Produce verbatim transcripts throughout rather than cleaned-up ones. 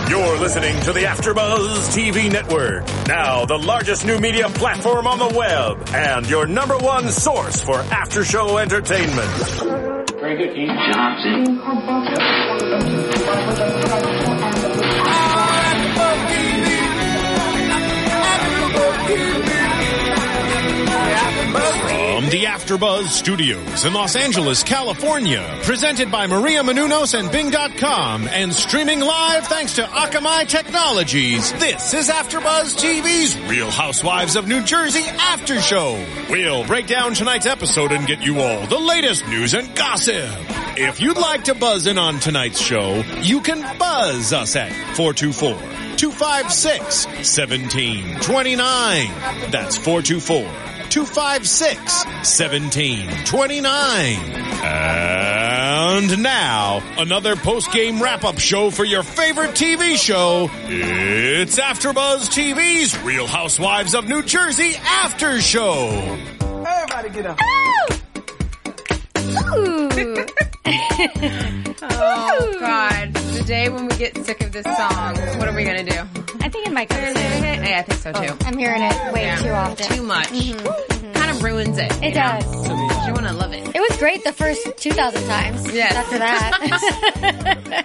You're listening to the AfterBuzz T V Network, now the largest new media platform on the web, and your number one source for after-show entertainment. Very good, Ian Johnson. From the AfterBuzz Studios in Los Angeles, California, presented by Maria Menounos and Bing dot com, and streaming live thanks to Akamai Technologies, this is AfterBuzz T V's Real Housewives of New Jersey After Show. We'll break down tonight's episode and get you all the latest news and gossip. If you'd like to buzz in on tonight's show, you can buzz us at four two four, two five six, one seven two nine. That's four two four, two five six, one seven two nine. And now, another post-game wrap-up show for your favorite T V show. It's AfterBuzz T V's Real Housewives of New Jersey After Show. Everybody get up. Ooh. Oh, God. The day when we get sick of this song, what are we going to do? I think it might come soon. Yeah, I think so, too. Oh, I'm hearing it way yeah. too often. Too much. Mm-hmm. Mm-hmm. Kind of ruins it. It you does. Know? You want to love it. It was great the first two thousand times. Yes. After that.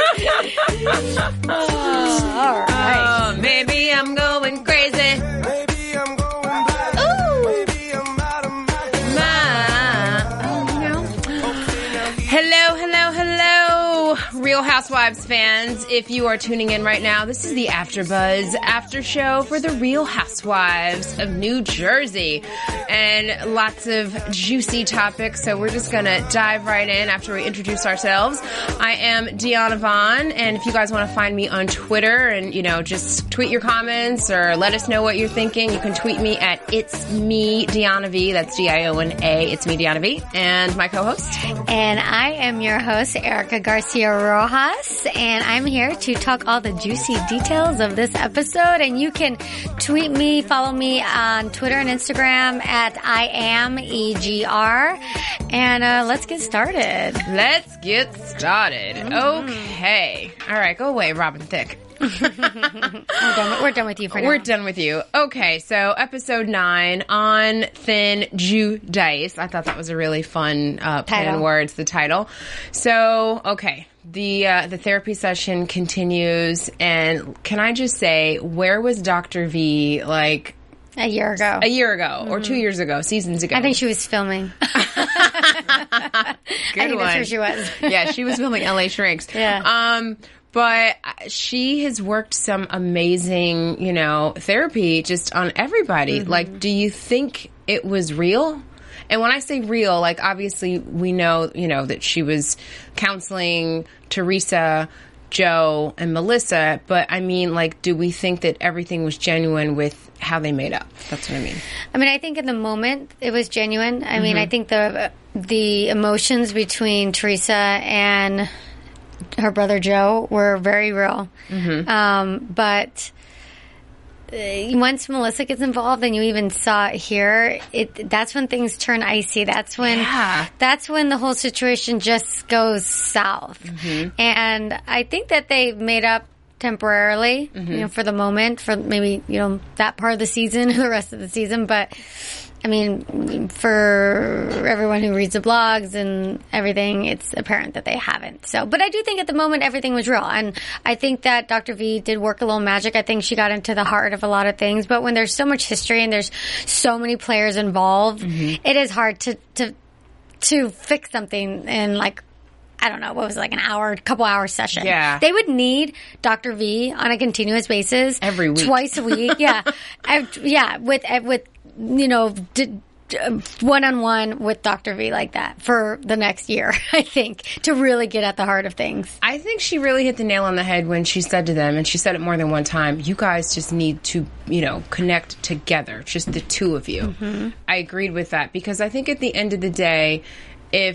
Oh, all right. Oh, maybe I'm going crazy. Maybe I'm going blind. Ooh. Maybe I'm out of my My. Oh, no. Hello, hello, hello, Real Housewives fans. If you are tuning in right now, this is the AfterBuzz After Show for the Real Housewives of New Jersey. And lots of juicy topics, so we're just going to dive right in after we introduce ourselves. I am Deanna Vaughn, and if you guys want to find me on Twitter and, you know, just tweet your comments or let us know what you're thinking, you can tweet me at It's Me Deanna V. That's D I O N A. It's Me Deanna V. And my co-host. And I am your host, Erica Garcia Rojas, and I'm here to talk all the juicy details of this episode. And you can tweet me, follow me on Twitter and Instagram at I am E G R. And uh, let's get started. Let's get started. Mm-hmm. Okay. All right, go away, Robin Thicke. we're, done with, we're done with you for now. We're done with you. Okay, so episode nine, On Thin Judice. I thought that was a really fun uh, play on words, the title. So, okay, the uh, the therapy session continues, and can I just say, where was Doctor V, like... A year ago. A year ago, mm-hmm. or two years ago, seasons ago. I think she was filming. Good I think one. that's where she was. Yeah, she was filming L A Shrinks. Yeah. Um... But she has worked some amazing, you know, therapy just on everybody. Mm-hmm. Like, do you think it was real? And when I say real, like, obviously we know, you know, that she was counseling Teresa, Joe, and Melissa. But, I mean, like, do we think that everything was genuine with how they made up? That's what I mean. I mean, I think in the moment it was genuine. I mm-hmm. mean, I think the the emotions between Teresa and her brother Joe were very real. Mm-hmm. Um, but uh, once Melissa gets involved, and you even saw it here, it, that's when things turn icy. That's when, yeah. that's when the whole situation just goes south. Mm-hmm. And I think that they made up temporarily, mm-hmm. you know, for the moment, for maybe, you know, that part of the season, the rest of the season. But I mean, for everyone who reads the blogs and everything, it's apparent that they haven't. So, but I do think at the moment everything was real. And I think that Doctor V did work a little magic. I think she got into the heart of a lot of things. But when there's so much history and there's so many players involved, mm-hmm. it is hard to, to, to fix something in like, I don't know, what was it, like an hour, couple hour session. Yeah. They would need Doctor V on a continuous basis. Every week. Twice a week. Yeah. I, yeah. With, with, you know, d- d- one-on-one with Doctor V like that for the next year, I think, to really get at the heart of things. I think she really hit the nail on the head when she said to them, and she said it more than one time, you guys just need to, you know, connect together, just the two of you. Mm-hmm. I agreed with that because I think at the end of the day, if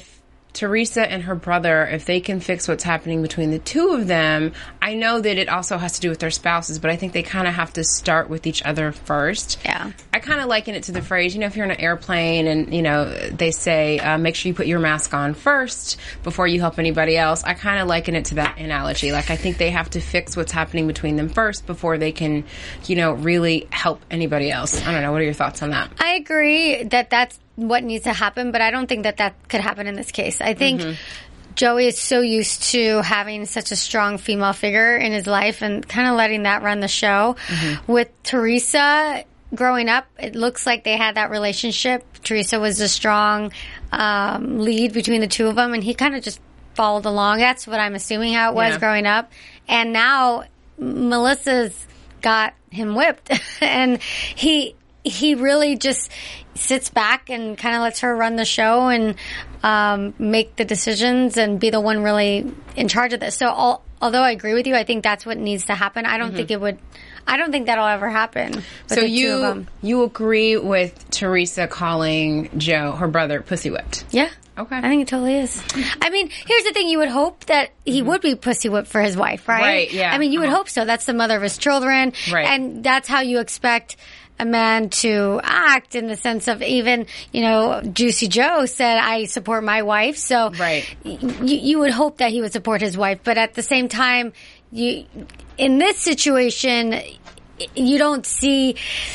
Teresa and her brother, if they can fix what's happening between the two of them, I know that it also has to do with their spouses, but I think they kind of have to start with each other first. Yeah. I kind of liken it to the phrase, you know, if you're in an airplane and, you know, they say, uh, make sure you put your mask on first before you help anybody else. I kind of liken it to that analogy. Like, I think they have to fix what's happening between them first before they can, you know, really help anybody else. I don't know. What are your thoughts on that? I agree that that's what needs to happen, but I don't think that that could happen in this case. I think mm-hmm. Joey is so used to having such a strong female figure in his life and kind of letting that run the show. Mm-hmm. With Teresa, growing up, it looks like they had that relationship. Teresa was a strong um, lead between the two of them, and he kind of just followed along. That's what I'm assuming how it was yeah. growing up. And now Melissa's got him whipped, and he he really just sits back and kind of lets her run the show and um, make the decisions and be the one really in charge of this. So all, although I agree with you, I think that's what needs to happen. I don't mm-hmm. think it would. I don't think that'll ever happen. With so the you two of them. You agree with Teresa calling Joe, her brother, pussy whipped? Yeah. Okay. I think it totally is. I mean, here's the thing. You would hope that he mm-hmm. would be pussy whipped for his wife, right? Right, yeah. I mean, you would uh-huh. hope so. That's the mother of his children. Right. And that's how you expect a man to act, in the sense of, even, you know, Juicy Joe said, I support my wife. So right. y- you would hope that he would support his wife. But at the same time, you in this situation, you don't see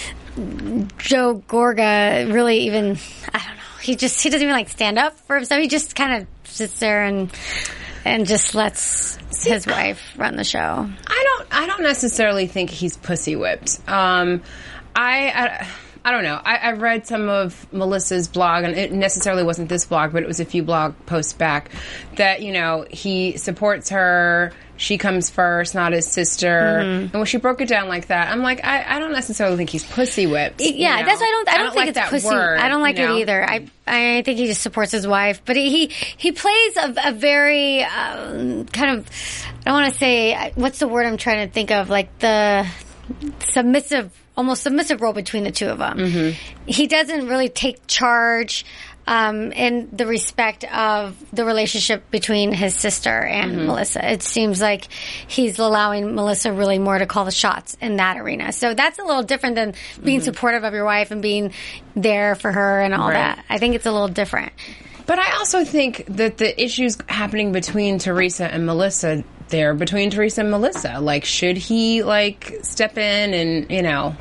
Joe Gorga really even, I don't know. He just, he doesn't even like stand up for himself. He just kind of sits there and, and just lets See, his wife run the show. I don't, I don't necessarily think he's pussy whipped. Um, I, I, I don't know. I, I read some of Melissa's blog, and it necessarily wasn't this blog, but it was a few blog posts back, that, you know, he supports her. She comes first, not his sister. Mm-hmm. And when she broke it down like that, I'm like, I, I don't necessarily think he's pussy whipped. Yeah, you know? that's why I don't. I don't, I don't think like it's that pussy. word, I don't like you know? it either. I I think he just supports his wife, but he he plays a, a very um, kind of, I don't want to say, what's the word I'm trying to think of, like the submissive, almost submissive role between the two of them. Mm-hmm. He doesn't really take charge. Um, in the respect of the relationship between his sister and mm-hmm. Melissa. It seems like he's allowing Melissa really more to call the shots in that arena. So that's a little different than being mm-hmm. supportive of your wife and being there for her and all right. that. I think it's a little different. But I also think that the issues happening between Teresa and Melissa, they're between Teresa and Melissa. Like, should he, like, step in and, you know,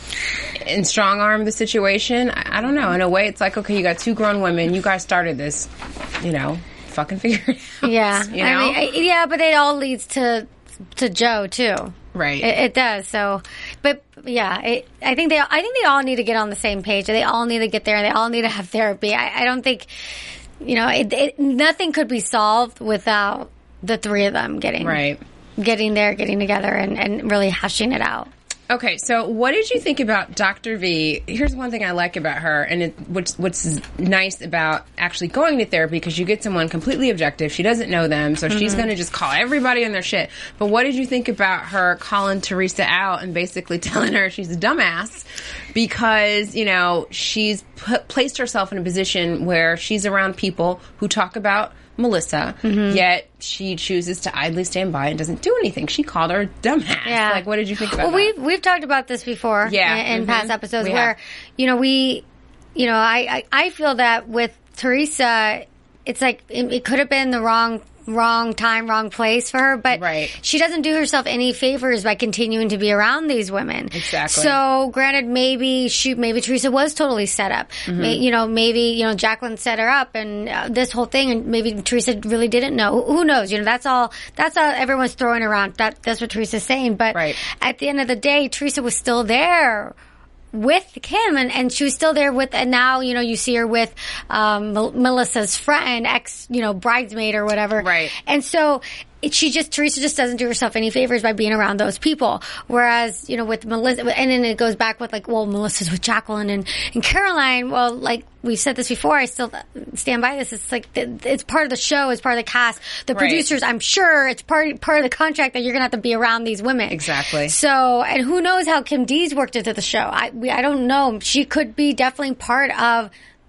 and strong arm the situation? I, I don't know. In a way, it's like, okay, you got two grown women. You guys started this, you know, fucking figure it out. Yeah. You know? I mean, I, yeah, but it all leads to to Joe, too. Right. It, it does. So, but yeah, it, I think they I think they all need to get on the same page. They all need to get there, and they all need to have therapy. I, I don't think, you know, it, it, nothing could be solved without the three of them getting right. getting there, getting together, and, and really hashing it out. Okay, so what did you think about Doctor V? Here's one thing I like about her, and it, what's, what's nice about actually going to therapy, because you get someone completely objective. She doesn't know them, so mm-hmm. she's going to just call everybody on their shit. But what did you think about her calling Teresa out and basically telling her she's a dumbass because, you know, she's put, placed herself in a position where she's around people who talk about Melissa, mm-hmm. yet she chooses to idly stand by and doesn't do anything. She called her a dumbass. Yeah. Like, what did you think about well, that? Well, we've, we've talked about this before yeah. in, in mm-hmm. past episodes we where, have. you know, we, you know, I, I, I feel that with Teresa, it's like it, it could have been the wrong wrong time, wrong place for her, but right. she doesn't do herself any favors by continuing to be around these women. Exactly. So, granted, maybe she, maybe Teresa was totally set up. Mm-hmm. May, you know, maybe, you know, Jacqueline set her up and uh, this whole thing, and maybe Teresa really didn't know. Who, who knows? You know, that's all, that's all everyone's throwing around. That, that's what Teresa's saying. But right. at the end of the day, Teresa was still there with Kim, and, and she was still there with, and now, you know, you see her with um, Melissa's friend, ex, you know, bridesmaid or whatever. Right. And so it, she just, Teresa just doesn't do herself any favors by being around those people. Whereas, you know, with Melissa, and then it goes back with like, well, Melissa's with Jacqueline and, and Caroline. Well, like we've said this before, I still stand by this. It's like, it's part of the show, it's part of the cast. The right. producers, I'm sure it's part, part of the contract that you're going to have to be around these women. Exactly. So, and who knows how Kim Dees worked into the show. I, we, I don't know. She could be definitely part of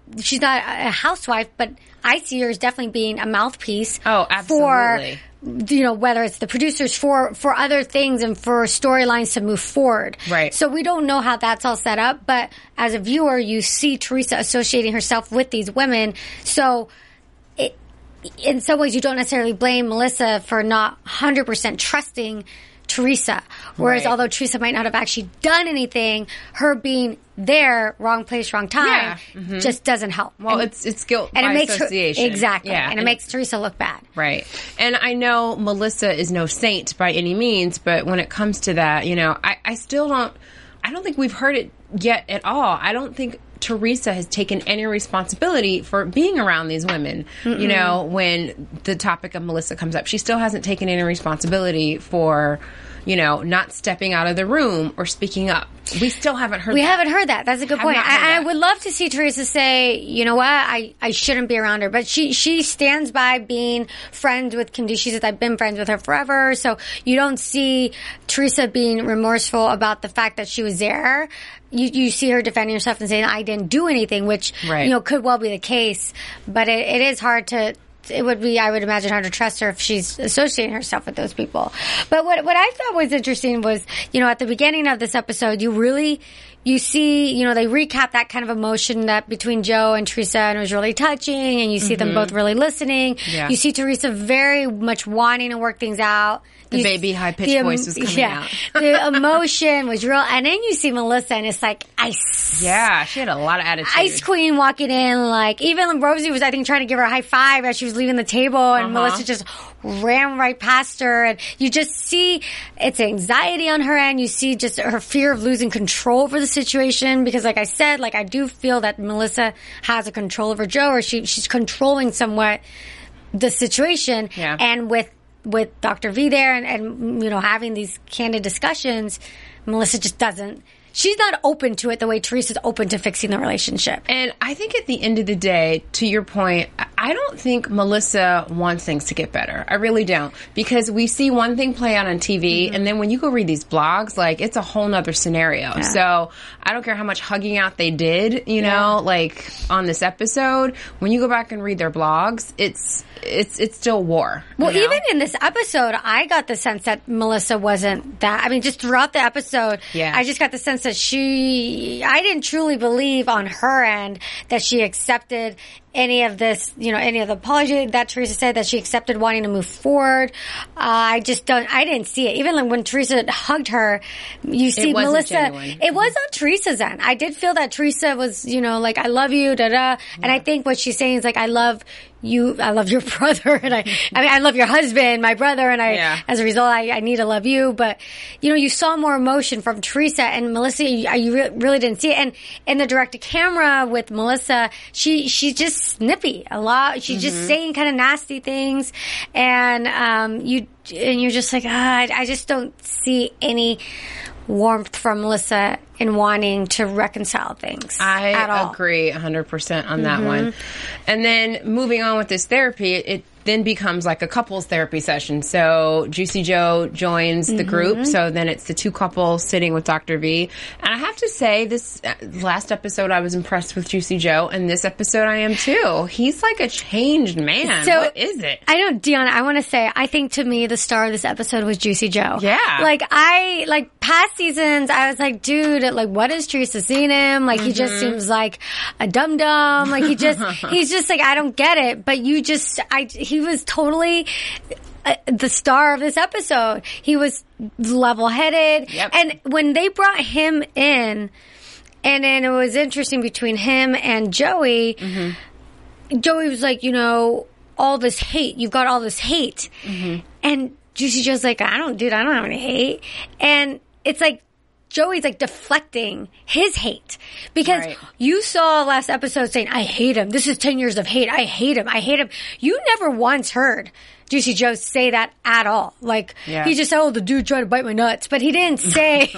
she's not a housewife, but I see her as definitely being a mouthpiece. Oh, absolutely. For, you know, whether it's the producers for, for other things and for storylines to move forward. Right. So we don't know how that's all set up, but as a viewer, you see Teresa associating herself with these women. So it, in some ways, you don't necessarily blame Melissa for not one hundred percent trusting Teresa. Whereas Right. although Teresa might not have actually done anything, her being there, wrong place, wrong time, Yeah. Mm-hmm. just doesn't help. Well, and, it's it's guilt and by it makes association. her exactly, Yeah. and it and- makes Teresa look bad. Right. And I know Melissa is no saint by any means, but when it comes to that, you know, I, I still don't, I don't think we've heard it yet at all. I don't think Teresa has taken any responsibility for being around these women. Mm-mm. You know, when the topic of Melissa comes up, she still hasn't taken any responsibility for, you know, not stepping out of the room or speaking up. We still haven't heard We that. haven't heard that. That's a good Have point. not heard I, I that. would love to see Teresa say, you know what, I, I shouldn't be around her. But she, she stands by being friends with Candice. She says, I've been friends with her forever. So you don't see Teresa being remorseful about the fact that she was there. You, you see her defending herself and saying, I didn't do anything, which, Right. you know, could well be the case. But it, it is hard to... It would be, I would imagine, hard to trust her if she's associating herself with those people. But what what I thought was interesting was, you know, at the beginning of this episode, you really, you see, you know, they recap that kind of emotion that between Joe and Teresa, and it was really touching, and you see them both really listening. Yeah. You see Teresa very much wanting to work things out. The You- baby high-pitched the em- voice was coming yeah, out. The emotion was real. And then you see Melissa, and it's like ice. Yeah, she had a lot of attitude. Ice Queen walking in, like, even Rosie was, I think, trying to give her a high five as she was leaving the table, and Uh-huh. Melissa just ran right past her, and you just see it's anxiety on her end. You see just her fear of losing control over the situation, because, like I said, like, I do feel that Melissa has a control over Joe, or she, she's controlling somewhat the situation, Yeah. and with with Doctor V there, and, and you know, having these candid discussions, Melissa just doesn't. She's not open to it the way Teresa's open to fixing the relationship. And I think at the end of the day, to your point, I don't think Melissa wants things to get better. I really don't. Because we see one thing play out on T V, Mm-hmm. and then when you go read these blogs, like, it's a whole nother scenario. Yeah. So I don't care how much hugging out they did, you know, Yeah. like, on this episode. When you go back and read their blogs, it's it's it's still war. Well, you know? even in this episode, I got the sense that Melissa wasn't that. I mean, just throughout the episode, Yeah. I just got the sense that she, I didn't truly believe on her end that she accepted any of this, you know, any of the apology that Teresa said, that she accepted wanting to move forward. Uh, I just don't, I didn't see it. Even like when Teresa hugged her, you see wasn't Melissa, genuine. it was on Teresa's end. I did feel that Teresa was, you know, like, I love you, da da. And I think what she's saying is like, I love you, I love your brother, and I, I mean, I love your husband, my brother, and I, Yeah. as a result, I, I need to love you. But, you know, you saw more emotion from Teresa, and Melissa, you, you re- really didn't see it. And in the direct to camera with Melissa, she, she's just snippy a lot. She's just saying kind of nasty things. And, um, you, and you're just like, ah, I, I just don't see any warmth from Melissa in wanting to reconcile things I at all. agree one hundred percent on that one. And then moving on with this therapy, it, it then becomes like a couples therapy session. So Juicy Joe joins the group. So then it's the two couples sitting with Doctor V. And I have to say, this uh, last episode I was impressed with Juicy Joe, and this episode I am too. He's like a changed man. So- what is it? I know, Deanna, I want to say, I think to me, the star of this episode was Juicy Joe. Yeah. Like, I, like, past seasons, I was like, dude, like, what is Teresa seeing him? Like, he just Mm-hmm. seems like a dum-dum. Like, he just, he's just like, I don't get it. But you just, I, he was totally uh, the star of this episode. He was level-headed. Yep. And when they brought him in, and then it was interesting between him and Joey, Mm-hmm. Joey was like, you know, all this hate. You've got all this hate. Mm-hmm. And Juicy Joe's like, I don't, dude, I don't have any hate. And it's like, Joey's like deflecting his hate. Because Right. you saw last episode saying, I hate him. This is ten years of hate. I hate him. I hate him. You never once heard Juicy Joe say that at all. Like, Yeah. he just said, oh, the dude tried to bite my nuts. But he didn't say,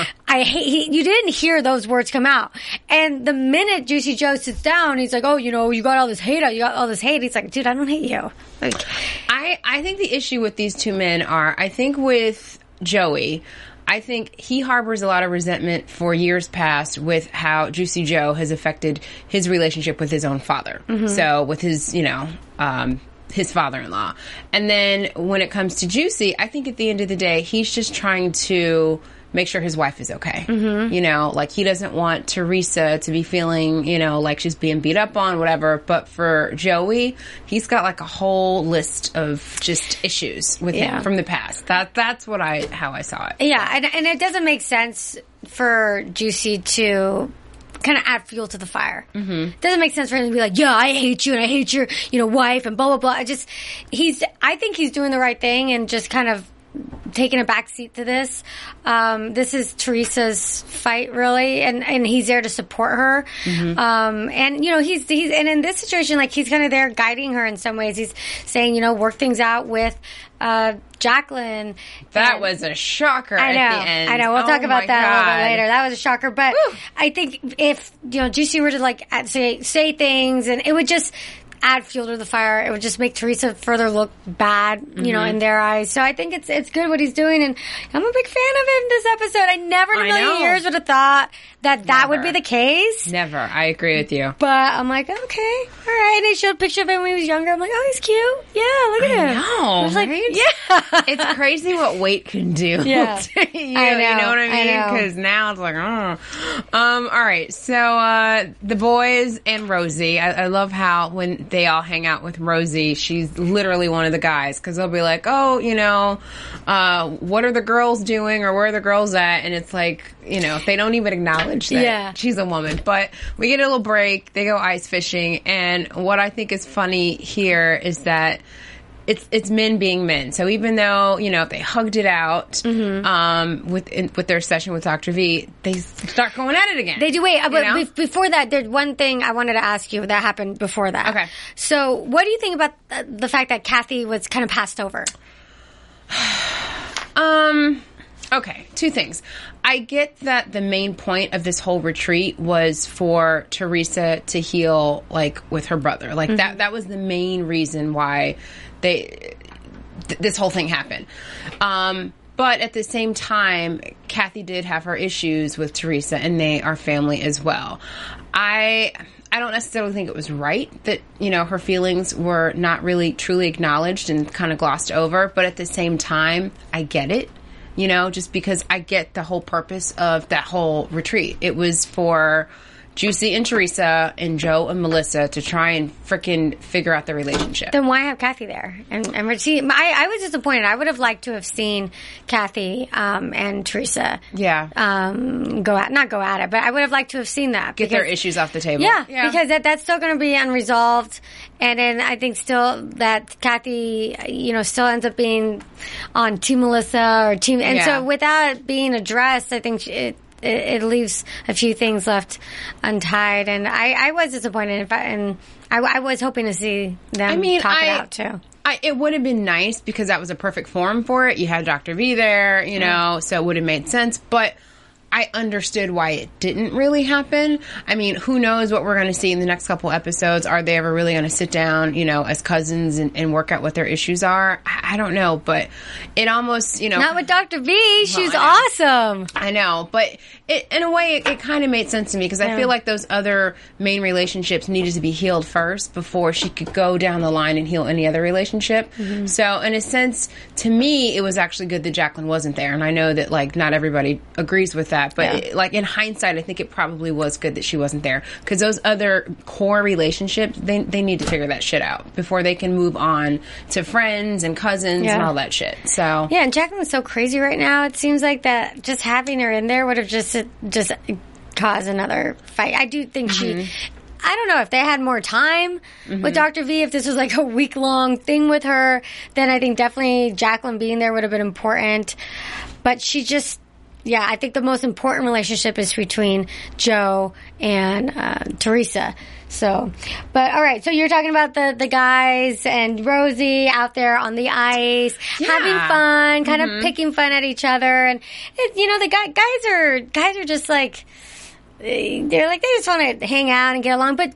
I hate, he, you didn't hear those words come out. And the minute Juicy Joe sits down, he's like, oh, you know, you got all this hate out. You got all this hate. He's like, dude, I don't hate you. Like, I, I think the issue with these two men are, I think with Joey, I think he harbors a lot of resentment for years past with how Juicy Joe has affected his relationship with his own father. Mm-hmm. So with his, you know, um, his father-in-law. And then when it comes to Juicy, I think at the end of the day, he's just trying to make sure his wife is okay. Mm-hmm. You know, like he doesn't want Teresa to be feeling, you know, like she's being beat up on, whatever. But for Joey, he's got like a whole list of just issues with Yeah. him from the past. That That's what I, how I saw it. Yeah, and, and it doesn't make sense for Juicy to kind of add fuel to the fire. Mm-hmm. It doesn't make sense for him to be like, yeah, I hate you and I hate your, you know, wife and blah, blah, blah. I just, he's, I think he's doing the right thing and just kind of taking a back seat to this. Um, this is Teresa's fight, really, and, and he's there to support her. Mm-hmm. Um, and, you know, he's, he's, and in this situation, like, he's kind of there guiding her in some ways. He's saying, you know, work things out with, uh, Jacqueline. That and, was a shocker I know, at the end. I know. We'll Oh talk about my that a little God. bit later. That was a shocker. But Whew. I think if, you know, Juicy were to, like, add- say, say things, and it would just add fuel to the fire. It would just make Teresa further look bad, you mm-hmm. know, in their eyes. So I think it's it's good what he's doing, and I'm a big fan of him this episode. I never in a I million know. years would have thought that that Never. would be the case. Never. I agree with you. But I'm like, okay, all right. And they showed a picture of him when he was younger. I'm like, oh, he's cute. Yeah, look at him. No, I was like, right? yeah. It's crazy what weight can do. Yeah. to you, I know, you know what I I mean? know. Because now it's like, oh. Um, all right. So, uh, the boys and Rosie, I, I love how when they all hang out with Rosie, she's literally one of the guys. Because they'll be like, oh, you know, uh, what are the girls doing or where are the girls at? And it's like, you know, they don't even acknowledge that Yeah. she's a woman. But we get a little break. They go ice fishing. And what I think is funny here is that It's it's men being men. So even though, you know, they hugged it out Mm-hmm. um, with in, with their session with Doctor V, they start going at it again. They do. Wait, uh, but know? be- before that, there's one thing I wanted to ask you that happened before that. Okay. So, what do you think about the, the fact that Kathy was kind of passed over? Um, okay, two things. I get that the main point of this whole retreat was for Teresa to heal, like, with her brother. Like, mm-hmm. that that was the main reason why they th- this whole thing happened. Um, but at the same time, Kathy did have her issues with Teresa, and they are family as well. I... I don't necessarily think it was right that, you know, her feelings were not really truly acknowledged and kind of glossed over. But at the same time, I get it, you know, just because I get the whole purpose of that whole retreat. It was for Juicy and Teresa and Joe and Melissa to try and frickin' figure out their relationship. Then why have Kathy there? And, and she, I, I was disappointed. I would have liked to have seen Kathy um, and Teresa Yeah. um, go at, not go at it, but I would have liked to have seen that. Get because- their issues off the table. Yeah, because that, that's still going to be unresolved. And then I think still that Kathy, you know, still ends up being on Team Melissa or Team... And Yeah. so without it being addressed, I think it... It, it leaves a few things left untied, and I, I was disappointed. If I, and I, I was hoping to see them I mean, talk I, it out too. I, it would have been nice because that was a perfect forum for it. You had Doctor V there, you know, so it would have made sense. But I understood why it didn't really happen. I mean, who knows what we're going to see in the next couple episodes? Are they ever really going to sit down, you know, as cousins and, and work out what their issues are? I, I don't know, but it almost, you know... Not with Doctor V. She's I awesome. I know, but it, in a way, it, it kind of made sense to me because I Yeah. feel like those other main relationships needed to be healed first before she could go down the line and heal any other relationship. Mm-hmm. So, in a sense, to me, it was actually good that Jacqueline wasn't there, and I know that like not everybody agrees with that, but Yeah. it, like in hindsight, I think it probably was good that she wasn't there because those other core relationships, they they need to figure that shit out before they can move on to friends and cousins Yeah. and all that shit. So, Yeah, and Jacqueline's so crazy right now. It seems like that just having her in there would have just just caused another fight. I do think Mm-hmm. she. I don't know if they had more time with Doctor V. If this was like a week long thing with her, then I think definitely Jacqueline being there would have been important. But she just. Yeah, I think the most important relationship is between Joe and uh, Teresa. So, but all right. So you're talking about the the guys and Rosie out there on the ice, having fun, kind of picking fun at each other, and it, you know the guy, guys are guys are just like they're like they just want to hang out and get along, but.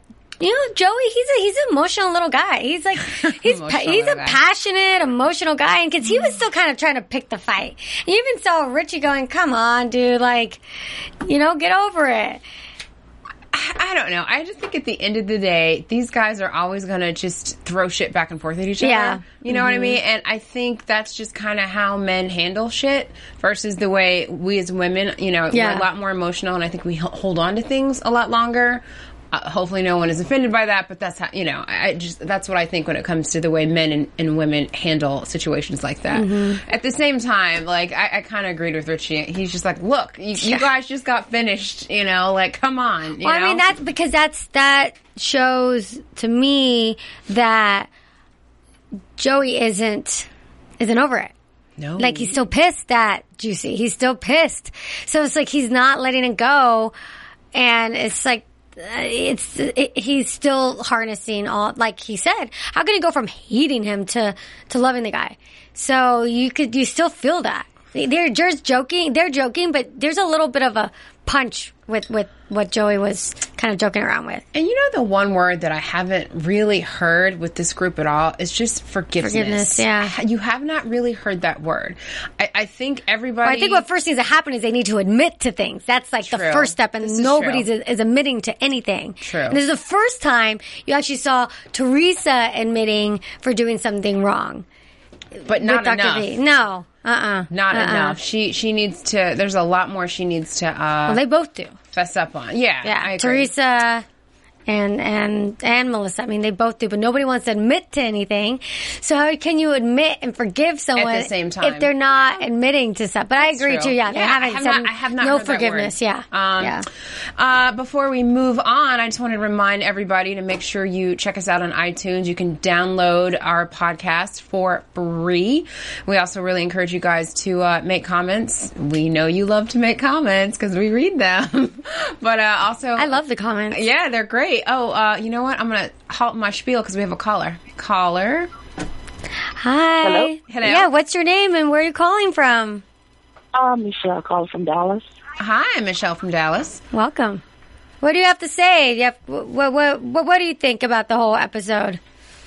You know, Joey, he's a he's an emotional little guy. He's like he's pa- he's a guy. passionate, emotional guy, and because he was still kind of trying to pick the fight. You even saw Richie going, "Come on, dude, like, you know, get over it." I don't know. I just think at the end of the day, these guys are always going to just throw shit back and forth at each Yeah. other. You know mm-hmm. what I mean? And I think that's just kind of how men handle shit versus the way we as women, you know, Yeah. we're a lot more emotional, and I think we h- hold on to things a lot longer. Uh, hopefully no one is offended by that, but that's how, you know, I just, that's what I think when it comes to the way men and, and women handle situations like that. Mm-hmm. At the same time, like, I, I kind of agreed with Richie. He's just like, look, you, you guys just got finished, you know, like, come on. You well, know? I mean, that's because that's, that shows to me that Joey isn't, isn't over it. No. Like, he's still pissed at Juicy. He's still pissed. So it's like he's not letting it go. And it's like, it's it, he's still harnessing all, like he said. How can you go from hating him to to loving the guy? So you could you still feel that they're just joking. They're joking, but there's a little bit of a punch with with what Joey was kind of joking around with. And you know, the one word that I haven't really heard with this group at all is just forgiveness. Forgiveness, yeah. You have not really heard that word. I, I think everybody... Well, I think what first needs to happen is they need to admit to things. That's like True. the first step, and This is nobody's true. is, is admitting to anything. True. And this is the first time you actually saw Teresa admitting for doing something wrong. But not with Doctor enough. V. No. Uh-uh. Not uh-uh. enough. She she needs to... There's a lot more she needs to uh, Well, they both do. fess up on. Yeah, Yeah. I agree. Teresa and and and Melissa. I mean, they both do, but nobody wants to admit to anything. So how can you admit and forgive someone At the same time. if they're not admitting to stuff? But I agree True. too. Yeah, they Yeah, haven't I have said not- I have not no heard that forgiveness. word. Yeah. Um, yeah. Uh, before we move on, I just want to remind everybody to make sure you check us out on iTunes. You can download our podcast for free. We also really encourage you guys to uh, make comments. We know you love to make comments because we read them. But uh, also... I love the comments. Yeah, they're great. Oh, uh, you know what? I'm going to halt my spiel because we have a caller. Caller. Hi. Hello? Hello. Yeah, what's your name and where are you calling from? Uh, Michelle calling from Dallas. Hi, I'm Michelle from Dallas. Welcome. What do you have to say? You have, what, what, what, what do you think about the whole episode?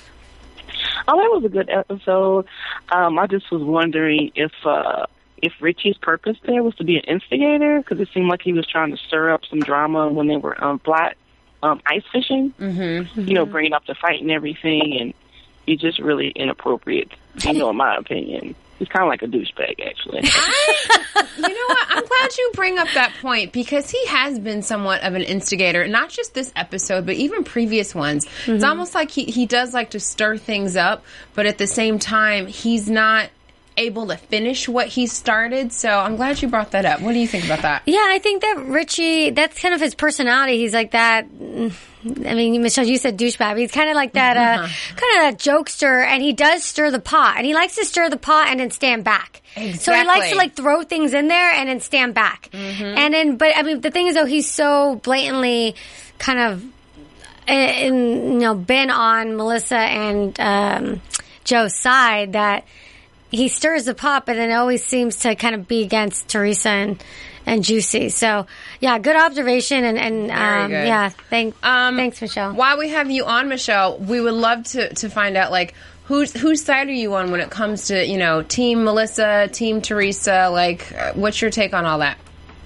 Oh, that was a good episode. Um, I just was wondering if uh, if Richie's purpose there was to be an instigator, because it seemed like he was trying to stir up some drama when they were um, black um, ice fishing. Mm-hmm. You know, bringing up the fight and everything, and he's just really inappropriate. You know, in my opinion, he's kind of like a douchebag, actually. You know what? I'm glad you bring up that point because he has been somewhat of an instigator, not just this episode, but even previous ones. Mm-hmm. It's almost like he, he does like to stir things up, but at the same time, he's not able to finish what he started. So I'm glad you brought that up. What do you think about that? Yeah, I think that Richie, that's kind of his personality. He's like that. I mean, Michelle, you said douchebag. He's kind of like that, uh, kind of that jokester, and he does stir the pot. And he likes to stir the pot and then stand back. Exactly. So he likes to like throw things in there and then stand back. Mm-hmm. And then, but I mean, the thing is though, he's so blatantly kind of, in, you know, been on Melissa and um, Joe's side that he stirs the pot, but then it always seems to kind of be against Teresa and, and Juicy. So, yeah, good observation. And, and um, good. yeah, thank, Um, thanks, Michelle. While we have you on, Michelle, we would love to, to find out, like, whose whose side are you on when it comes to, you know, Team Melissa, Team Teresa? Like, uh, what's your take on all that?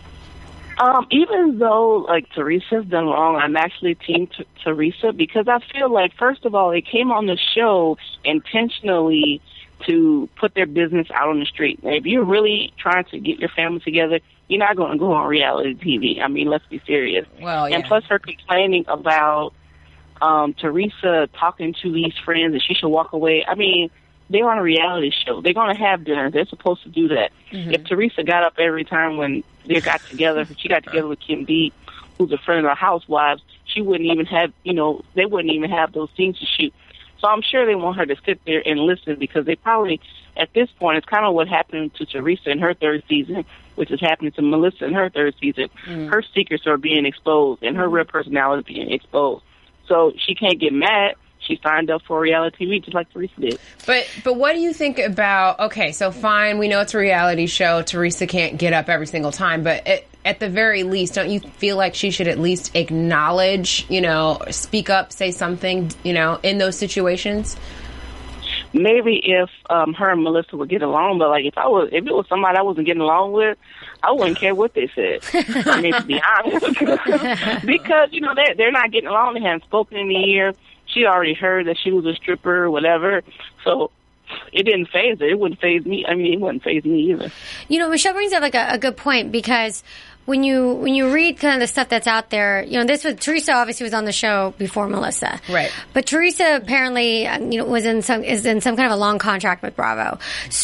Um, even though, like, Teresa's done wrong, I'm actually Team T- Teresa because I feel like, first of all, they came on the show intentionally to put their business out on the street. Now, if you're really trying to get your family together, you're not going to go on reality T V. I mean, let's be serious. Well, yeah. And plus her complaining about um, Teresa talking to these friends and she should walk away. I mean, they're on a reality show. They're going to have dinner. They're supposed to do that. Mm-hmm. If Teresa got up every time when they got together, she got together with Kim B, who's a friend of the housewives, she wouldn't even have, you know, they wouldn't even have those scenes to shoot. So I'm sure they want her to sit there and listen because they probably, at this point, it's kind of what happened to Teresa in her third season, which is happening to Melissa in her third season. Mm. Her secrets are being exposed and her real personality is being exposed. So she can't get mad. She signed up for reality T V just like Teresa did. But but what do you think about, okay, so fine, we know it's a reality show. Teresa can't get up every single time, but it, at the very least, don't you feel like she should at least acknowledge, you know, speak up, say something, you know, in those situations? Maybe if um, her and Melissa would get along, but like if I was, if it was somebody I wasn't getting along with, I wouldn't care what they said. I mean, to be honest, because you know they they're not getting along. They haven't spoken in a year. She already heard that she was a stripper or whatever, so it didn't faze her. It wouldn't faze me. I mean, it wouldn't faze me either. You know, Michelle brings up like a, a good point, because when you when you read kind of the stuff that's out there, you know, this was Teresa obviously was on the show before Melissa, right? But Teresa apparently, you know, was in some is in some kind of a long contract with Bravo.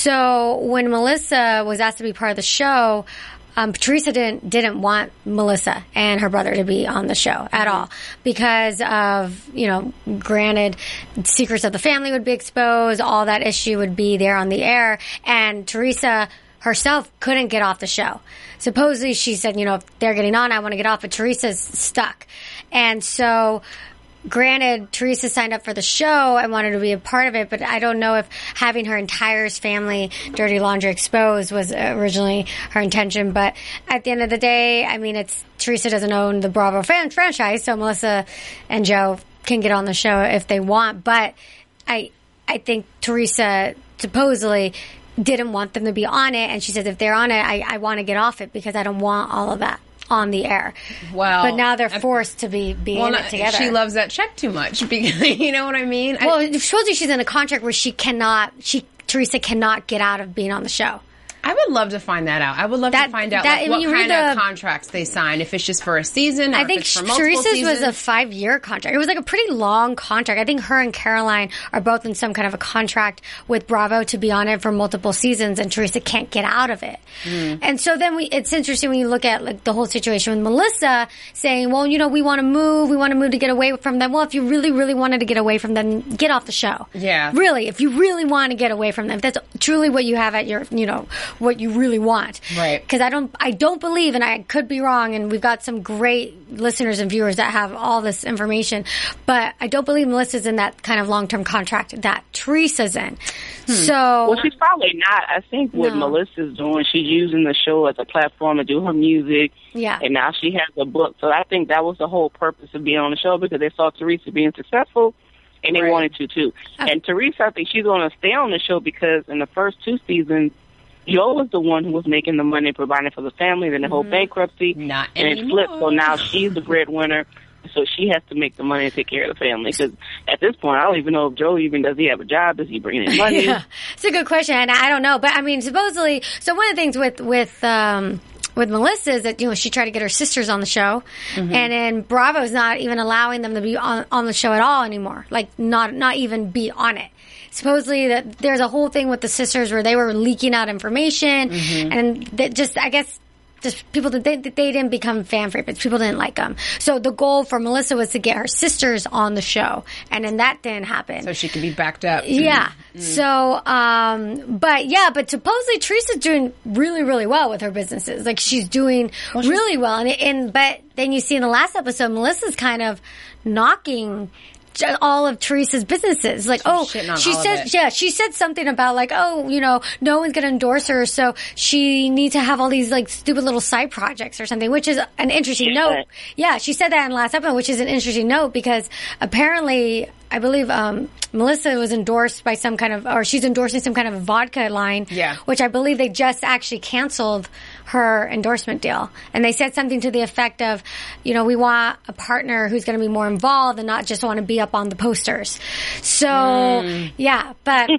So when Melissa was asked to be part of the show, Um, Teresa didn't didn't want Melissa and her brother to be on the show at all because of, you know, granted, secrets of the family would be exposed, all that issue would be there on the air, and Teresa herself couldn't get off the show. Supposedly she said, you know, if they're getting on, I want to get off, but Teresa's stuck. And so, granted, Teresa signed up for the show and wanted to be a part of it, but I don't know if having her entire family dirty laundry exposed was originally her intention. But at the end of the day, I mean, it's Teresa doesn't own the Bravo fan franchise, so Melissa and Joe can get on the show if they want. But I, I think Teresa supposedly didn't want them to be on it, and she says, if they're on it, I, I want to get off it because I don't want all of that on the air. Well, but now they're forced to be being well, in it together. She loves that check too much, because you know what I mean. Well, I, supposedly she's in a contract where she cannot, she Teresa cannot get out of being on the show. I would love to find that out. I would love that, to find out that, like, what kind the, of contracts they sign. If it's just for a season, or I think if it's for multiple Teresa's seasons. was a five-year contract. It was like a pretty long contract. I think her and Caroline are both in some kind of a contract with Bravo to be on it for multiple seasons, and Teresa can't get out of it. Mm. And so then we, it's interesting when you look at like the whole situation with Melissa saying, well, you know, we want to move, we want to move to get away from them. Well, if you really, really wanted to get away from them, get off the show. Yeah. Really, if you really want to get away from them, if that's truly what you have at your, you know, what you really want. Right. Because I don't, I don't believe, and I could be wrong, and we've got some great listeners and viewers that have all this information, but I don't believe Melissa's in that kind of long-term contract that Teresa's in. Hmm. So, well, she's probably not. I think what no. Melissa's doing, she's using the show as a platform to do her music. Yeah. And now she has a book. So I think that was the whole purpose of being on the show, because they saw Teresa being successful, and they right. wanted to too. Okay. And Teresa, I think she's going to stay on the show because in the first two seasons, Joe was the one who was making the money, providing for the family, then the whole mm-hmm. bankruptcy. Not and anymore. it flipped, so now she's the breadwinner, so she has to make the money and take care of the family. Because at this point, I don't even know if Joe even, does he have a job? Does he bring in money? Yeah. It's a good question, and I don't know. But, I mean, supposedly, so one of the things with, with, um, with Melissa is that, you know, she tried to get her sisters on the show, mm-hmm. and then Bravo's not even allowing them to be on, on the show at all anymore. Like, not, not even be on it. Supposedly that there's a whole thing with the sisters where they were leaking out information, mm-hmm. and that just, I guess, just people, they, they didn't become fan favorites. People didn't like them. So the goal for Melissa was to get her sisters on the show, and then that didn't happen. So she could be backed up. Yeah. Mm-hmm. So, um, but yeah, but supposedly Teresa's doing really, really well with her businesses. Like, she's doing well, she's- really well. And, and, but then you see in the last episode, Melissa's kind of knocking all of Teresa's businesses. Like, oh, she said, yeah, she said something about like, oh, you know, no one's going to endorse her, so she needs to have all these like stupid little side projects or something, which is an interesting yeah. note. Yeah, she said that in the last episode, which is an interesting note because apparently, I believe, um, Melissa was endorsed by some kind of, or she's endorsing some kind of vodka line. Yeah. Which I believe they just actually canceled her endorsement deal. And they said something to the effect of, you know, we want a partner who's going to be more involved and not just want to be up on the posters. So, mm. yeah, but,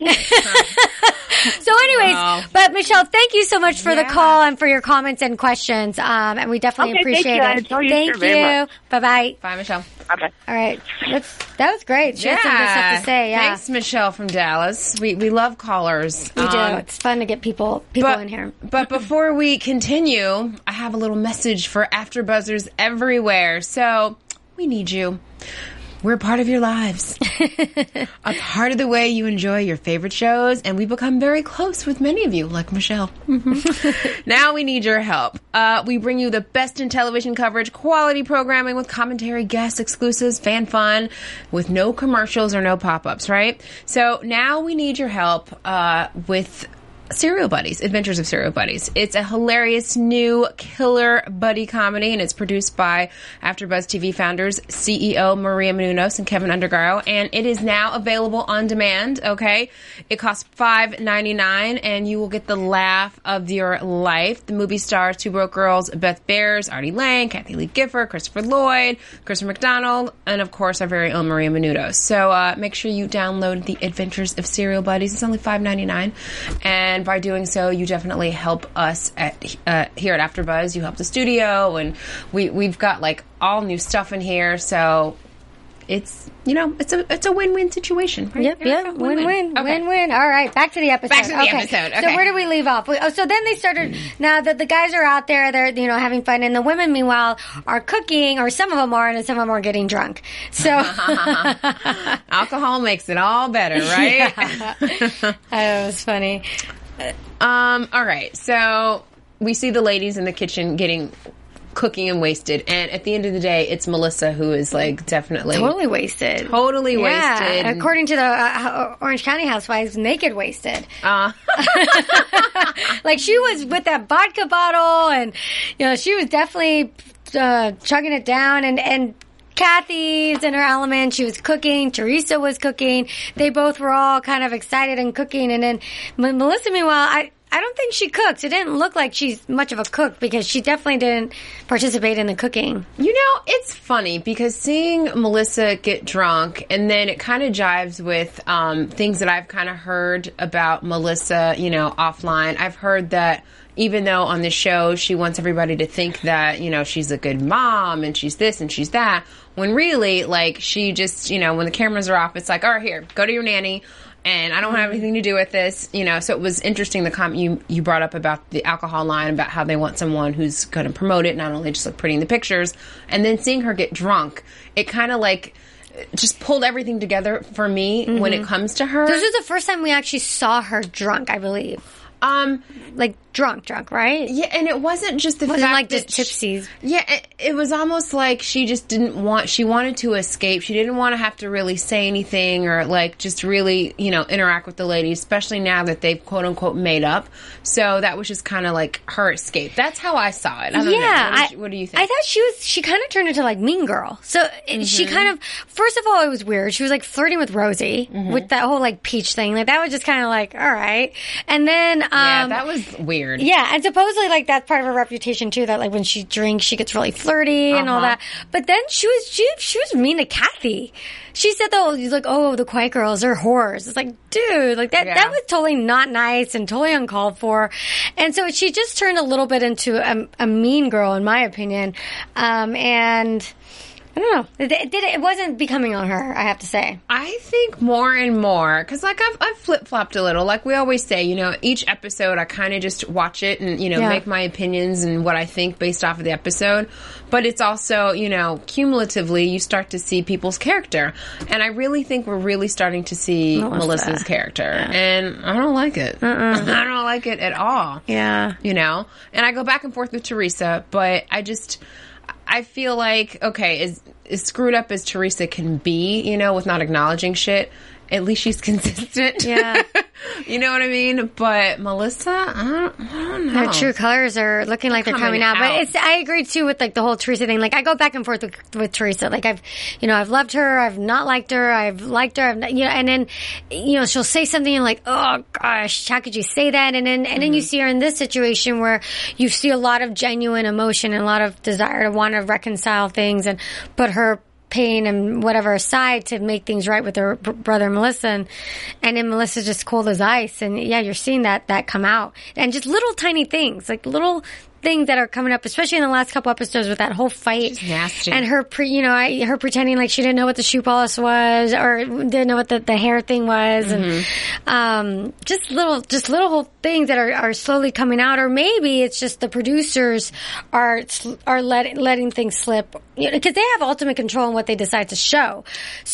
so anyways, wow. But Michelle, thank you so much for yeah. the call and for your comments and questions. Um, and we definitely okay, appreciate thank it. You. Thank you. Bye-bye. Bye, Michelle. Okay. All right. That's, that was great. She yeah. had some good stuff to say. Yeah. Thanks, Michelle from Dallas. We we love callers. We um, do. It's fun to get people people but, in here. But before we continue, I have a little message for AfterBuzzers everywhere. So we need you. We're part of your lives. A part of the way you enjoy your favorite shows, and we become very close with many of you, like Michelle. Mm-hmm. Now we need your help. Uh, we bring you the best in television coverage, quality programming with commentary, guests, exclusives, fan fun, with no commercials or no pop-ups, right? So now we need your help uh, with Serial Buddies, Adventures of Serial Buddies. It's a hilarious new killer buddy comedy, and it's produced by AfterBuzz T V founders, C E O Maria Menounos and Kevin Undergaro, and it is now available on demand, okay? It costs five ninety-nine, and you will get the laugh of your life. The movie stars Two Broke Girls, Beth Bears, Artie Lang, Kathy Lee Gifford, Christopher Lloyd, Christopher McDonald, and of course our very own Maria Menounos. So uh, make sure you download The Adventures of Serial Buddies. It's only five ninety-nine, and by doing so, you definitely help us at uh, here at AfterBuzz. You help the studio, and we we've got like all new stuff in here. So it's you know it's a it's a win-win situation. Right? Yep, Erica? yep, win-win, win-win. Okay. win-win. All right, back to the episode. Back to the okay. episode. Okay. So where do we leave off? Oh, so then they started. Now that the guys are out there, they're you know having fun, and the women, meanwhile, are cooking, or some of them are, and some of them are getting drunk. So alcohol makes it all better, right? Yeah. That was funny. Um, all right, so we see the ladies in the kitchen getting cooking and wasted, and at the end of the day, it's Melissa who is like definitely Totally wasted. totally Yeah, wasted. according to the uh, Orange County Housewives, naked wasted. Uh, Like she was with that vodka bottle, and you know she was definitely uh, chugging it down, and and. Kathy's in her element. She was cooking. Teresa was cooking. They both were all kind of excited and cooking. And then M- Melissa, meanwhile, I, I don't think she cooks. It didn't look like she's much of a cook because she definitely didn't participate in the cooking. You know, it's funny because seeing Melissa get drunk, and then it kind of jives with um, things that I've kind of heard about Melissa, you know, offline. I've heard that even though on the show she wants everybody to think that, you know, she's a good mom and she's this and she's that, when really, like, she just, you know, when the cameras are off, it's like, all right, here, go to your nanny. And I don't have anything to do with this, you know. So it was interesting the comment you you brought up about the alcohol line, about how they want someone who's going to promote it, not only just look pretty in the pictures, and then seeing her get drunk, it kind of like just pulled everything together for me mm-hmm. when it comes to her. This was the first time we actually saw her drunk, I believe. Um, like drunk, drunk, right? Yeah, and it wasn't just the it wasn't fact like that just tipsy. She, yeah, it, it was almost like she just didn't want. She wanted to escape. She didn't want to have to really say anything or like just really, you know, interact with the ladies, especially now that they've quote unquote made up. So that was just kind of like her escape. That's how I saw it. I don't yeah, know. What, I, you, what do you think? I thought she was. She kind of turned into like Mean Girl. So mm-hmm. she kind of. First of all, it was weird. She was like flirting with Rosie mm-hmm. with that whole like peach thing. Like that was just kind of like all right. And then um, yeah, that was weird. Yeah, and supposedly like that's part of her reputation too. That like when she drinks, she gets really flirty and uh-huh. all that. But then she was she she was mean to Kathy. She said though, he's like, oh, the quiet girls are whores. It's like, dude, like that, yeah. that was totally not nice and totally uncalled for. And so she just turned a little bit into a, a mean girl, in my opinion. Um, and I don't know. It, it, it wasn't becoming on her, I have to say. I think more and more, because like I've, I've flip-flopped a little. Like we always say, you know, each episode I kind of just watch it and, you know, yeah. make my opinions and what I think based off of the episode. But it's also, you know, cumulatively you start to see people's character. And I really think we're really starting to see Melissa. Melissa's character. Yeah. And I don't like it. Uh-uh. I don't like it at all. Yeah. You know? And I go back and forth with Teresa, but I just... I feel like, okay, as, as screwed up as Teresa can be, you know, with not acknowledging shit, at least she's consistent. Yeah. You know what I mean? But Melissa, I don't, I don't know. Her true colors are looking like they're coming, coming out. out. But it's, I agree too with like the whole Teresa thing. Like I go back and forth with, with Teresa. Like I've, you know, I've loved her. I've not liked her. I've liked her. I've not, you know, and then, you know, she'll say something and like, oh gosh, how could you say that? And then, and mm-hmm. then you see her in this situation where you see a lot of genuine emotion and a lot of desire to want to reconcile things and put her pain and whatever aside to make things right with her b- brother Melissa, and, and then Melissa's just cold as ice, and yeah, you're seeing that that come out, and just little tiny things, like little things that are coming up, especially in the last couple episodes with that whole fight. She's nasty. And her, pre, you know, I, her pretending like she didn't know what the shoe polish was or didn't know what the, the hair thing was, mm-hmm. and um, just little, just little things that are, are slowly coming out, or maybe it's just the producers are are let, letting things slip, you know, because they have ultimate control on what they decide to show.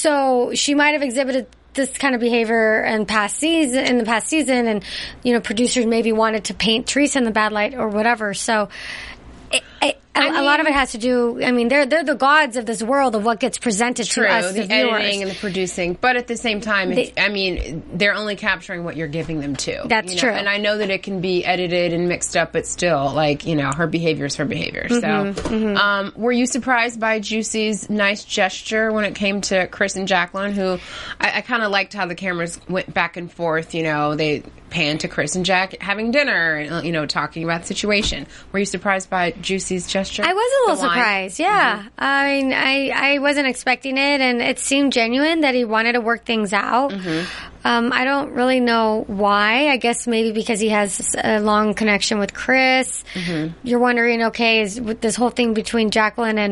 So she might have exhibited this kind of behavior in past season, in the past season, and you know, producers maybe wanted to paint Teresa in the bad light or whatever. So, it, it, A, I mean, a lot of it has to do. I mean, they're they're the gods of this world of what gets presented true, to us, the, the viewers. editing and the producing. But at the same time, They- it's, I mean, they're only capturing what you're giving them too. That's you know? true. And I know that it can be edited and mixed up, but still, like, you know, her behavior is her behavior. Mm-hmm, so, um, were you surprised by Juicy's nice gesture when it came to Chris and Jacqueline? Who I, I kind of liked how the cameras went back and forth. You know, they panned to Chris and Jack having dinner, and, you know, talking about the situation. Were you surprised by Juicy's gesture? I was a little The wine? surprised. Yeah, Mm-hmm. I mean, I I wasn't expecting it, and it seemed genuine that he wanted to work things out. Mm-hmm. Um, I don't really know why. I guess maybe because he has a long connection with Chris. Mm-hmm. You're wondering, okay, is with this whole thing between Jacqueline and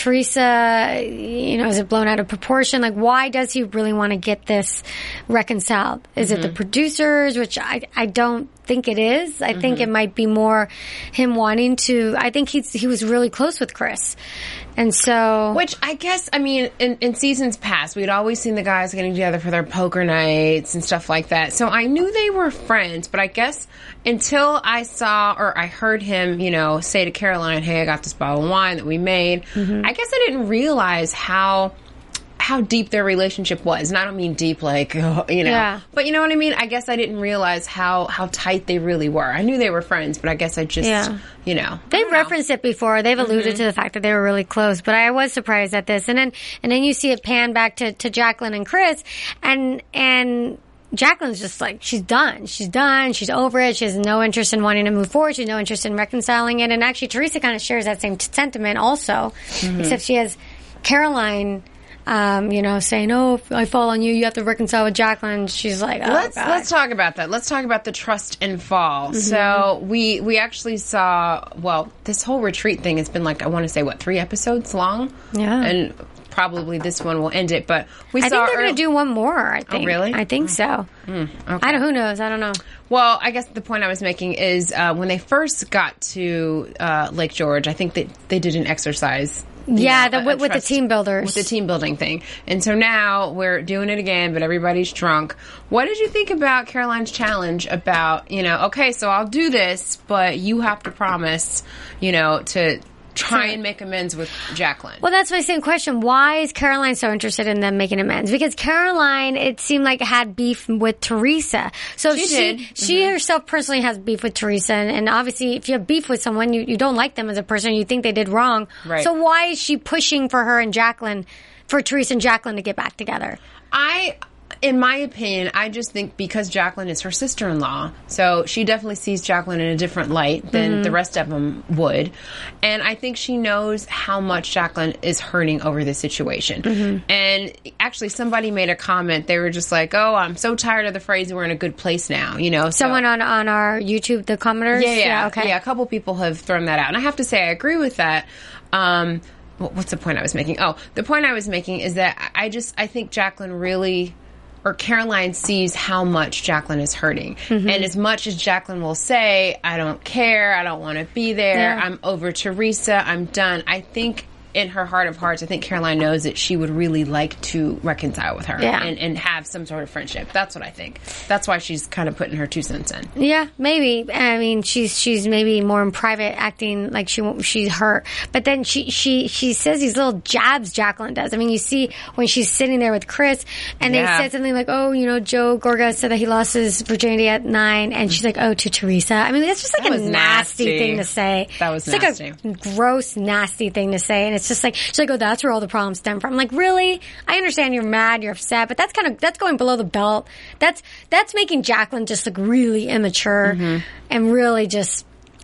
Teresa, you know, is it blown out of proportion? Like, why does he really want to get this reconciled? Is Mm-hmm. it the producers, which I I don't think it is. I think it might be more him wanting to. I think he's he was really close with Chris, and so Which I guess, I mean, in, in seasons past, we'd always seen the guys getting together for their poker nights and stuff like that. So I knew they were friends, but I guess until I saw or I heard him, you know, say to Caroline, "Hey, I got this bottle of wine that we made," I guess I didn't realize how how deep their relationship was. And I don't mean deep like, you know, Yeah. but you know what I mean? I guess I didn't realize how, how tight they really were. I knew they were friends, but I guess I just, Yeah. you know. they've referenced it before. They've alluded to the fact that they were really close, but I was surprised at this. And then and then you see it pan back to, to Jacqueline and Chris, and and. Jacqueline's just like, she's done. She's done. She's over it. She has no interest in wanting to move forward. She has no interest in reconciling it. And actually, Teresa kind of shares that same t- sentiment also, except she has Caroline, um, you know, saying, "Oh, if I fall on you, you have to reconcile with Jacqueline." She's like, oh, let's God. let's talk about that. Let's talk about the trust and fall. Mm-hmm. So we we actually saw, well, this whole retreat thing has been like, I want to say, what, three episodes long? Yeah. And probably this one will end it. But we I saw think they're earl- going to do one more. I think. really? I think so. okay. I don't. Who knows? I don't know. Well, I guess the point I was making is uh, when they first got to uh, Lake George, I think that they did an exercise. you Yeah, know, the, a- with, a with the trust- team builders. With the team building thing. And so now we're doing it again, but everybody's drunk. What did you think about Caroline's challenge about, you know, okay, so I'll do this, but you have to promise, you know, to try and make amends with Jacqueline? Well, that's my same question. Why is Caroline so interested in them making amends? Because Caroline, it seemed like, had beef with Teresa. So She she did. she herself personally has beef with Teresa, and, and obviously, if you have beef with someone, you, you don't like them as a person, you think they did wrong. Right. So why is she pushing for her and Jacqueline, for Teresa and Jacqueline to get back together? I, in my opinion, I just think because Jacqueline is her sister-in-law, so she definitely sees Jacqueline in a different light than Mm-hmm. the rest of them would. And I think she knows how much Jacqueline is hurting over this situation. Mm-hmm. And actually, somebody made a comment. They were just like, oh, I'm so tired of the phrase, we're in a good place now, you know? So, Someone on, on our YouTube, the commenters? yeah, yeah, okay. yeah, a couple people have thrown that out. And I have to say, I agree with that. Um, wh- what's the point I was making? Oh, the point I was making is that I I just, I think Jacqueline really, or Caroline sees how much Jacqueline is hurting. Mm-hmm. And as much as Jacqueline will say, I don't care, I don't want to be there, Yeah. I'm over Teresa, I'm done, I think in her heart of hearts, I think Caroline knows that she would really like to reconcile with her Yeah. and, and have some sort of friendship. That's what I think. That's why she's kind of putting her two cents in. Yeah, maybe. I mean, she's she's maybe more in private, acting like she she's hurt. But then she she she says these little jabs Jacqueline does. I mean, you see when she's sitting there with Chris, and Yeah. they said something like, "Oh, you know, Joe Gorga said that he lost his virginity at nine," and she's like, "Oh, to Teresa." I mean, that's just like That a was nasty, nasty. thing to say. That was it's nasty. like a gross, nasty thing to say, and it's just like she's like, "Oh, that's where all the problems stem from." I'm like, really? I understand you're mad, you're upset, but that's kind of that's going below the belt. That's that's making Jacqueline just look really immature Mm-hmm. and really just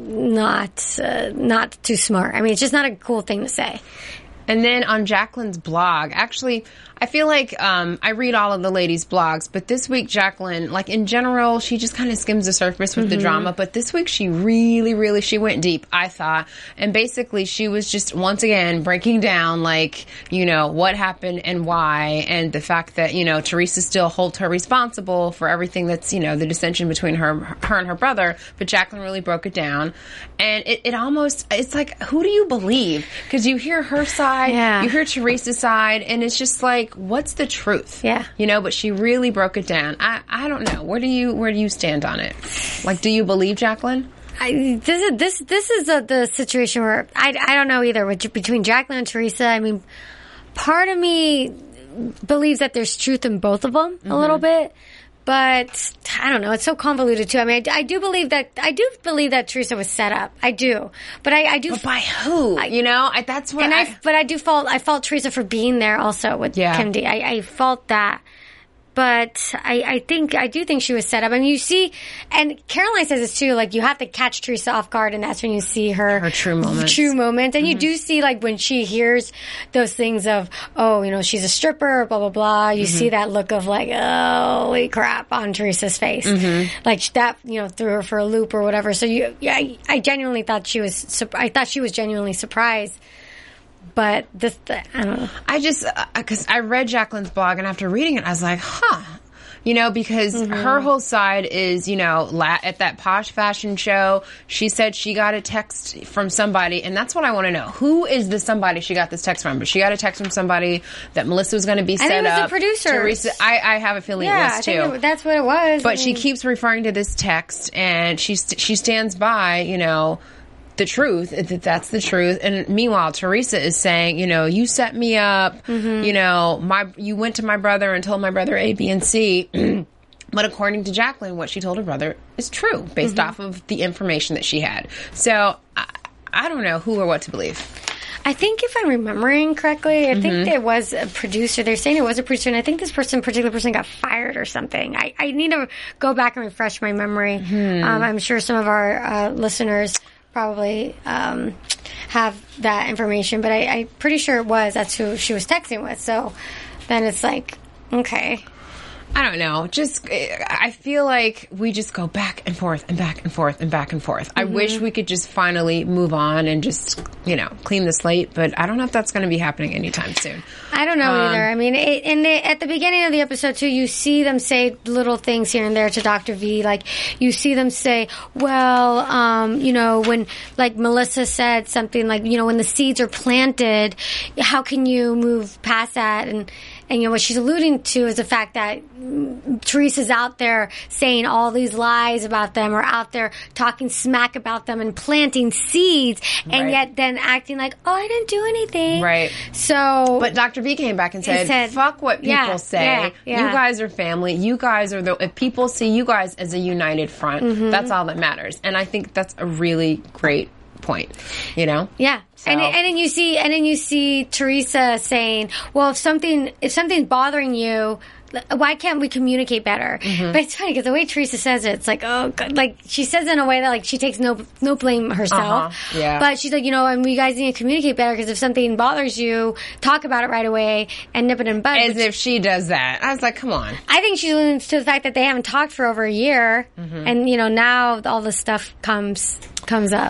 not uh, not too smart. I mean, it's just not a cool thing to say. And then on Jacqueline's blog, actually, I feel like um, I read all of the ladies' blogs, but this week Jacqueline, like in general, she just kind of skims the surface with the drama. But this week she really, really, she went deep, I thought. And basically she was just once again breaking down, like, you know, what happened and why, and the fact that, you know, Teresa still holds her responsible for everything that's, you know, the dissension between her, her and her brother. But Jacqueline really broke it down. And it, it almost, it's like, who do you believe? Because you hear her side. Yeah. You hear Teresa's side, and it's just like, what's the truth? Yeah. You know, but she really broke it down. I, I don't know. Where do you where do you stand on it? Like, do you believe Jacqueline? I, this is this this is a, the situation where I, I don't know either. Which, between Jacqueline and Teresa, I mean, part of me believes that there's truth in both of them mm-hmm. a little bit, but I don't know. It's so convoluted too. I mean, I, I do believe that I do believe that Teresa was set up. I do, but I, I do. But by who? I, you know, I, that's what. And I, I, but I do fault. I fault Teresa for being there also with yeah. Kim D. I, I fault that. But I, I think, I do think she was set up. I mean, you see, and Caroline says this too, like, you have to catch Teresa off guard, and that's when you see her, her true moment. True moment. And mm-hmm. you do see, like, when she hears those things of, oh, you know, she's a stripper, blah, blah, blah, you mm-hmm. see that look of, like, oh, holy crap on Teresa's face. Mm-hmm. Like, that, you know, threw her for a loop or whatever. So, you, yeah, I, I genuinely thought she was, I thought she was genuinely surprised. But this, I don't know. I just, because uh, I read Jacqueline's blog, and after reading it, I was like, huh. You know, because mm-hmm. her whole side is, you know, la- at that Posh fashion show, she said she got a text from somebody, and that's what I want to know. Who is the somebody she got this text from? But she got a text from somebody that Melissa was going to be set up. I think it was the producer. Teresa, I, I have a feeling yeah, it was too. I think it, that's what it was. But I mean, she keeps referring to this text, and she st- she stands by, you know, the truth, that that's the truth. And meanwhile, Teresa is saying, you know, you set me up, mm-hmm. you know, my, you went to my brother and told my brother A, B, and C. But according to Jacqueline, what she told her brother is true based mm-hmm. off of the information that she had. So I, I don't know who or what to believe. I think if I'm remembering correctly, I mm-hmm. think there was a producer. They're saying it was a producer, and I think this person, particular person, got fired or something. I, I need to go back and refresh my memory. Mm-hmm. Um, I'm sure some of our uh, listeners probably um, have that information, but I, I'm pretty sure it was. That's who she was texting with. So then it's like, okay. I don't know. Just, I feel like we just go back and forth and back and forth and back and forth. Mm-hmm. I wish we could just finally move on and just, you know, clean the slate, but I don't know if that's going to be happening anytime soon. I don't know um, either. I mean, it, in the, at the beginning of the episode, too, you see them say little things here and there to Doctor V. Like, you see them say, well, um, you know, when, like, Melissa said something like, you know, when the seeds are planted, how can you move past that? And, And, you know, what she's alluding to is the fact that Teresa's out there saying all these lies about them, or out there talking smack about them and planting seeds, and right. yet then acting like, oh, I didn't do anything. Right. So. But Doctor V came back and said, said fuck what people yeah, say. Yeah, yeah. You guys are family. You guys are the, if people see you guys as a united front, mm-hmm. that's all that matters. And I think that's a really great point, you know? Yeah. So. And, and then you see, and then you see Teresa saying, well, if something, if something's bothering you, why can't we communicate better? Mm-hmm. But it's funny because the way Teresa says it, it's like, oh, God. Like, she says it in a way that, like, she takes no no blame herself. Uh-huh. Yeah. But she's like, you know, and we guys need to communicate better, because if something bothers you, talk about it right away and nip it in bud. As which, if she does that. I was like, come on. I think she alludes to the fact that they haven't talked for over a year, mm-hmm. and, you know, now all this stuff comes comes up.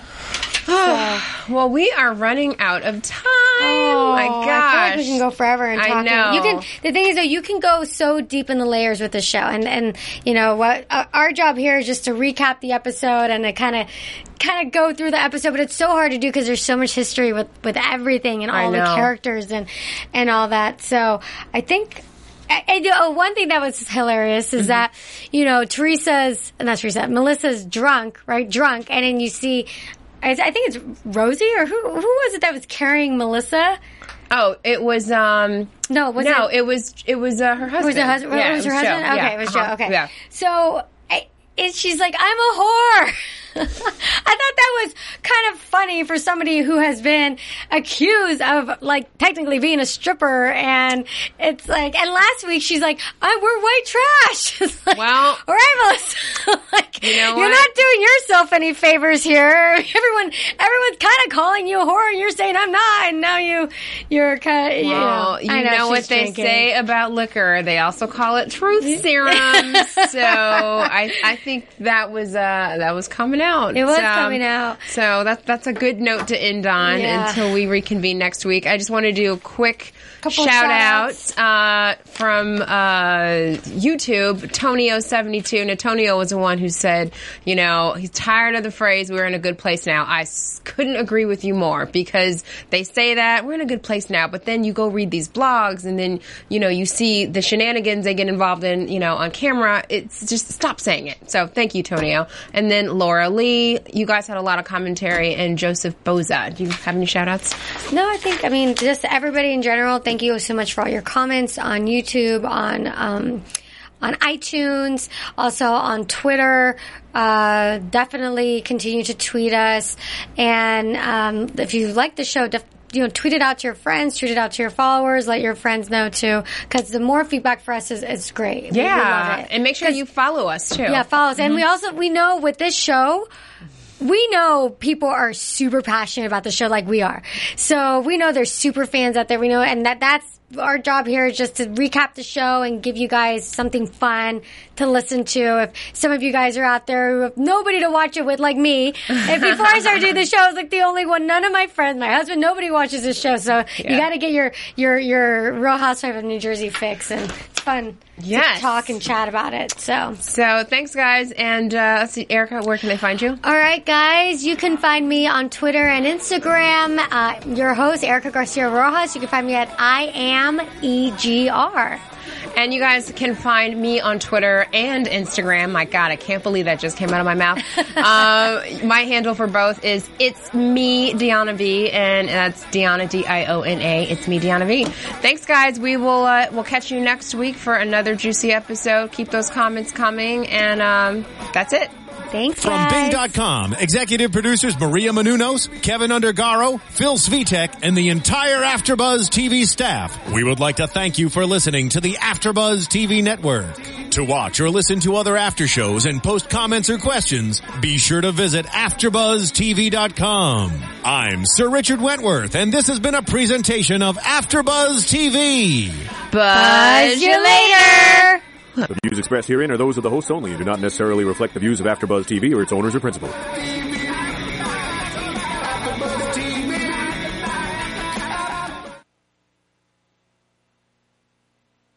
So. Well, we are running out of time. Oh my gosh. I feel like we can go forever and talk. I know. You can. The thing is, though, you can go so deep in the layers with this show, and and you know what? Uh, our job here is just to recap the episode and to kind of kind of go through the episode. But it's so hard to do because there's so much history with with everything and all the characters and and all that. So I think. I know one thing that was hilarious is mm-hmm. that, you know, Teresa's, not Teresa, Melissa's drunk, right? Drunk. And then you see, I think it's Rosie, or who, who was it that was carrying Melissa? Oh, it was, um, no, was no, it? it was, it was, uh, her husband. Was it, husband? Yeah, was it her was husband? Joe. Okay, Yeah. it was uh-huh. Joe. Okay. Yeah. So, I, it, she's like, I'm a whore. I thought that was kind of funny for somebody who has been accused of, like, technically being a stripper, and it's like, and last week she's like, I, we're white trash. It's like, well, all right, Melissa. Like, you know what? You're not doing yourself any favors here. Everyone, everyone's kind of calling you a whore, and you're saying I'm not, and now you, you're kind of, you well, know. you I know, know what they drinking. say about liquor. They also call it truth serum. So I, I think that was, uh, that was coming out. It was um, coming out. So that's that's a good note to end on yeah. until we reconvene next week. I just want to do a quick Couple shout shout-outs. out uh, from uh, YouTube. Tonio seventy-two. Now, Tonio was the one who said, you know, he's tired of the phrase, we're in a good place now. I s- couldn't agree with you more, because they say that we're in a good place now, but then you go read these blogs, and then, you know, you see the shenanigans they get involved in, you know, on camera. It's just, stop saying it. So thank you, Tonio. And then Laura Lee. You guys had a lot of commentary, and Joseph Boza. Do you have any shout-outs? No, I think, I mean, just everybody in general, thank you so much for all your comments on YouTube, on um, on iTunes, also on Twitter. Uh, definitely continue to tweet us. And um, if you like the show, def- you know, tweet it out to your friends, tweet it out to your followers, let your friends know too, because the more feedback for us is, is great. We- we Yeah, love it. and make sure you follow us too. Yeah, follow us. And we also, we know with this show, we know people are super passionate about the show like we are. So we know there's super fans out there. We know, and that that's our job here is just to recap the show and give you guys something fun to listen to. If some of you guys are out there who have nobody to watch it with, like me, and before I started doing the show, I was like the only one. None of my friends, my husband, nobody watches this show. So Yeah. you got to get your your your Real Housewives of New Jersey fix, and it's fun Yes. to talk and chat about it. So. So thanks, guys. And uh, let's see, Erica, where can they find you? All right, guys, you can find me on Twitter and Instagram. Uh, your host, Erica Garcia Rojas. You can find me at I am E G R. And you guys can find me on Twitter and Instagram. My God, I can't believe that just came out of my mouth. uh, my handle for both is It's Me, Deanna V, and that's Deanna, D I O N A. It's Me, Deanna V. Thanks, guys. We will uh, we'll catch you next week for another juicy episode. Keep those comments coming, and um, that's it. Thanks, From guys. Bing dot com, executive producers Maria Menounos, Kevin Undergaro, Phil Svitek, and the entire AfterBuzz T V staff, we would like to thank you for listening to the AfterBuzz T V network. To watch or listen to other after shows and post comments or questions, be sure to visit After Buzz T V dot com. I'm Sir Richard Wentworth, and this has been a presentation of AfterBuzz T V. Buzz you later. The views expressed herein are those of the hosts only and do not necessarily reflect the views of AfterBuzz T V or its owners or principals.